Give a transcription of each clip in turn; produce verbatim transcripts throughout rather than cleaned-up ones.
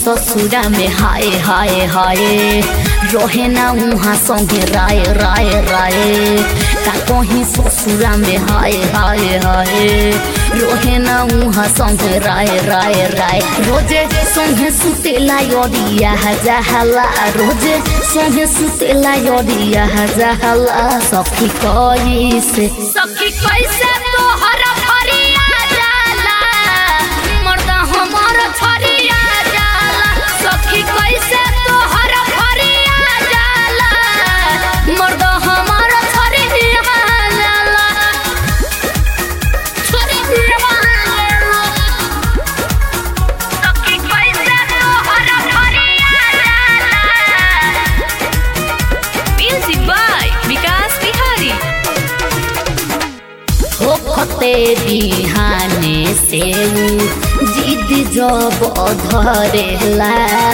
ससुरा में हाय हाय हाय रहे ना उहाँ संगे राय राय राय का कहीं ससुरा में हाय हाय हाय रहे ना उहाँ संगे राय राय राय रोजे संगे सुतेला योरिया जहला रोजे संगे सुतेला योरिया जहला सखी कैसे सखी कैसे तोहर फरिया जाला मर्द हमर छरिया जाला सखी कैसे तोहर फरिया जाला मर्द हमर छरिया जाला छरिया जाला सखी कैसे तोहर फरिया जाला म्यूजिक बाय विकास बिहारी होखते बिहाने से जिद जब धरेला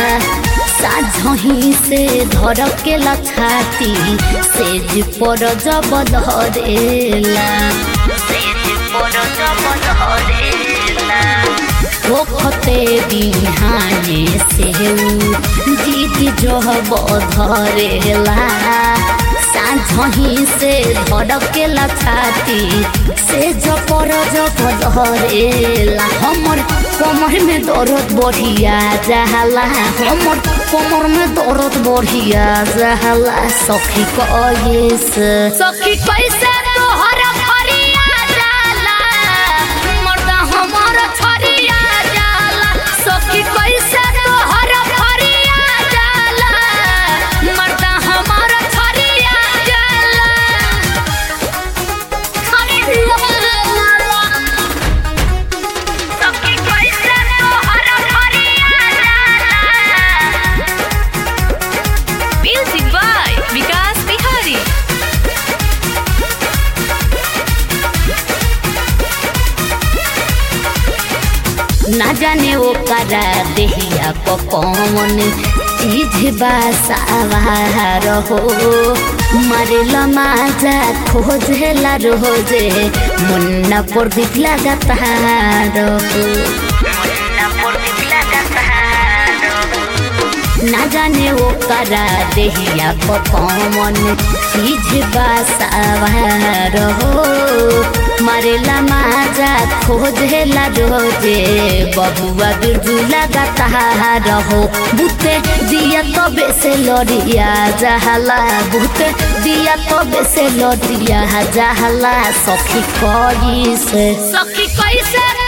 साझही से धड़केला छाती सेज पर जब धरेला सेज पर जब धरेला होखते बिहाने से जिद जब धरेला साझही से धड़केला छाती से जपर जप धरेला हमर कमर में दर्द बढ़िया जहला हमर कमर में दर्द बढ़िया जहला सखी कैसे सखी कैसे तोहर फरिया जाला मर्द हमर छरिया जाला सखी कैसे तोहर फरिया जाला मर्द हमर छरिया जाला सखी कैसे तोहर फरिया जाला म्यूजिक बाय विकास बिहारी ना जाने वो करा देहिया को कौन चीज बासावार हो मरेला माजा खोजेला रोजे मुन्ना पर दिख लगाता रहो मुन्ना पर दिख लगाता ना जाने वो करा देहिया को कौन चीज बासावार हो मरेला माजा खोजेला रोजे बबुआ बिरजू लगाता रहो बुते दिया तबे से लड़िया जहला बुते दिया तबे से लड़िया जहला सखी कैसे सखी कैसे